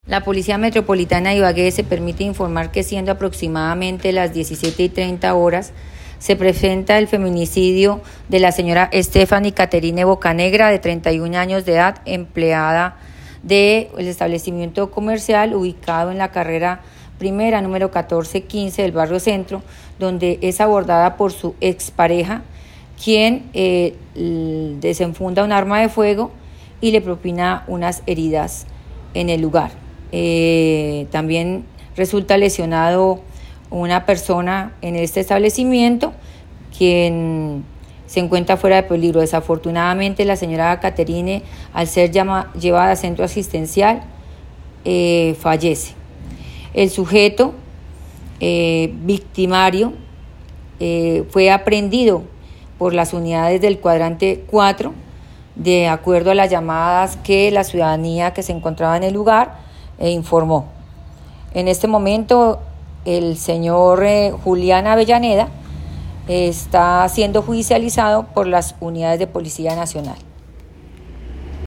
La Policía Metropolitana de Ibagué se permite informar que siendo aproximadamente las 17:30 horas, se presenta el feminicidio de la señora Stephanie Caterine Bocanegra, de 31 años de edad, empleada del establecimiento comercial ubicado en la carrera primera, número 1415 del barrio Centro, donde es abordada por su expareja, quien desenfunda un arma de fuego y le propina unas heridas en el lugar. También resulta lesionado una persona en este establecimiento, quien se encuentra fuera de peligro. Desafortunadamente, la señora Caterine, al ser llevada a centro asistencial, fallece. El sujeto victimario fue aprehendido por las unidades del cuadrante 4, de acuerdo a las llamadas que la ciudadanía que se encontraba en el lugar informó. En este momento, el señor Julián Avellaneda está siendo judicializado por las unidades de Policía Nacional.